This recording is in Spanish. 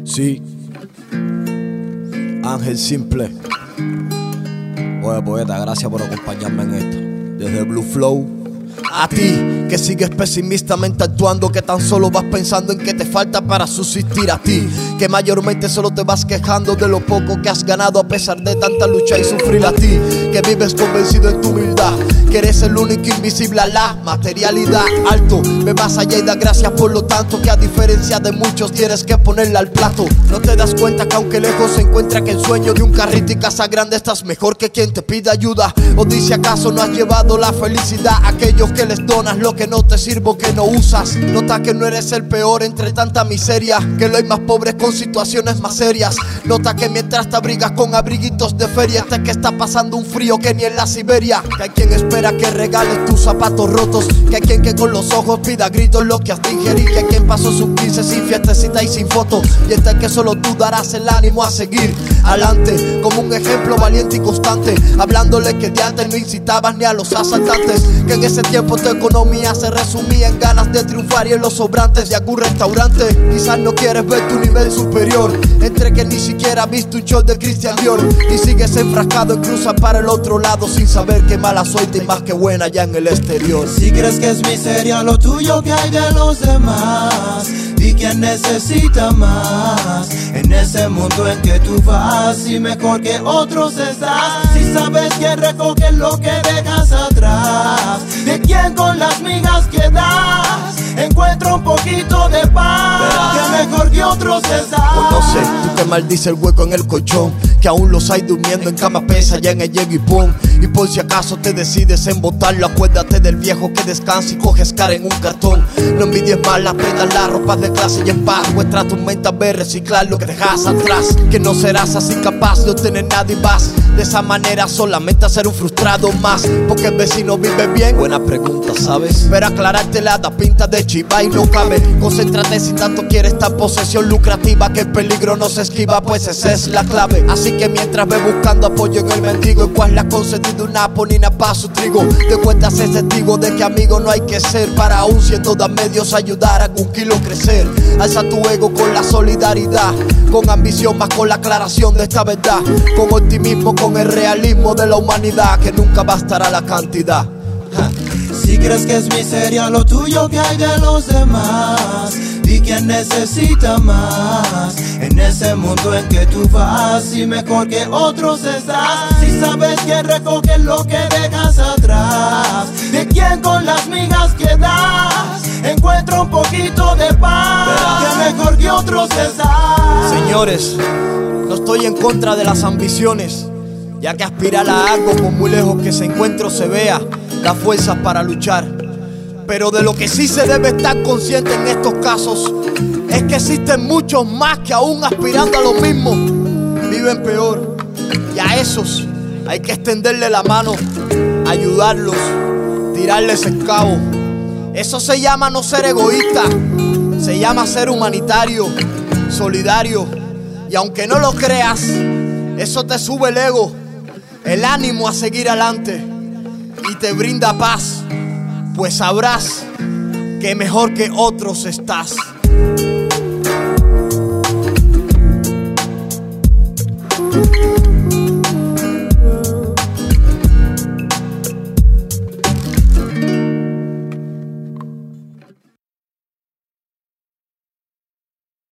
Sí, Ángel Simple. Oye, poeta, gracias por acompañarme en esto. Desde Blue Flow. A ti, que sigues pesimistamente actuando, que tan solo vas pensando en que te falta para subsistir. A ti, que mayormente solo te vas quejando de lo poco que has ganado a pesar de tanta lucha y sufrir. A ti, que vives convencido en tu humildad, que eres el único invisible a la materialidad. Alto, ve más allá y da gracias por lo tanto, que a diferencia de muchos tienes que ponerla al plato. No te das cuenta que aunque lejos se encuentra que el sueño de un carrito y casa grande estás mejor que quien te pide ayuda. O dice acaso no has llevado la felicidad a aquellos que les donas lo que no te sirve o que no usas. Nota que no eres el peor entre tanta miseria, que lo hay más pobres con situaciones más serias. Nota que mientras te abrigas con abriguitos de feria, hasta que está pasando un frío que ni en la Siberia. Que hay quien espera que regales tus zapatos rotos, que hay quien que con los ojos pida gritos lo que has de ingerir, que hay quien pasó sus 15 sin fiestecita y sin fotos, y este que solo tú darás el ánimo a seguir adelante como un ejemplo valiente y constante, hablándole que de antes no incitabas ni a los asaltantes, que en ese tiempo tu economía se resumía en ganas de triunfar y en los sobrantes de algún restaurante. Quizás no quieres ver tu nivel superior, entre que ni siquiera has visto un show de Christian Dior, y sigues enfrascado en cruzar para el otro lado sin saber que mala suerte y más que buena ya en el exterior. Si crees que es miseria lo tuyo, que hay de los demás, y quien necesita más en ese mundo en que tú vas y mejor que otros estás. Si sabes que recoges lo que dejas atrás, de quien con las migas que das encuentra un poquito de paz, que mejor que otros estás. Conoce, tú que maldice el hueco en el colchón, que aún los hay durmiendo en cama pesa ya en el llego y pon. Y por si acaso te decides en botarlo, acuérdate del viejo que descansa y coges cara en un cartón. No envidies más las prendas, las ropas de clase y en paz. Muestra tu mente a ver reciclar lo que dejas atrás, que no serás así capaz de obtener nada y vas de esa manera solamente a ser un frustrado más. Porque el vecino vive bien, buena pregunta, ¿sabes? Pero aclararte la da pinta de chiva y no cabe. Concéntrate si tanto quieres esta posesión lucrativa, que el peligro no se esquiva, pues esa es la clave. Así que mientras ve buscando apoyo en el mendigo, el cual le ha concedido una ponina para su trigo, de cuenta ser testigo de que amigo no hay que ser, para aún siendo de medios ayudar a algún kilo crecer. Alza tu ego con la solidaridad, con ambición más con la aclaración de esta verdad, con optimismo, con el realismo de la humanidad, que nunca bastará la cantidad. Si crees que es miseria lo tuyo, que hay de los demás, y quien necesita más en ese mundo en que tú vas y mejor que otros estás. Si sabes que recoges lo que dejas atrás, de quien con las migas que das encuentra un poquito de paz, que mejor que otros estás. Señores, no estoy en contra de las ambiciones, ya que aspirar a algo por muy lejos que se encuentre o se vea da fuerzas para luchar. Pero de lo que sí se debe estar consciente en estos casos es que existen muchos más que aún aspirando a lo mismo viven peor, y a esos hay que extenderle la mano, ayudarlos, tirarles el cabo. Eso se llama no ser egoísta, se llama ser humanitario, solidario. Y aunque no lo creas, eso te sube el ego, el ánimo a seguir adelante, y te brinda paz, pues sabrás que mejor que otros estás.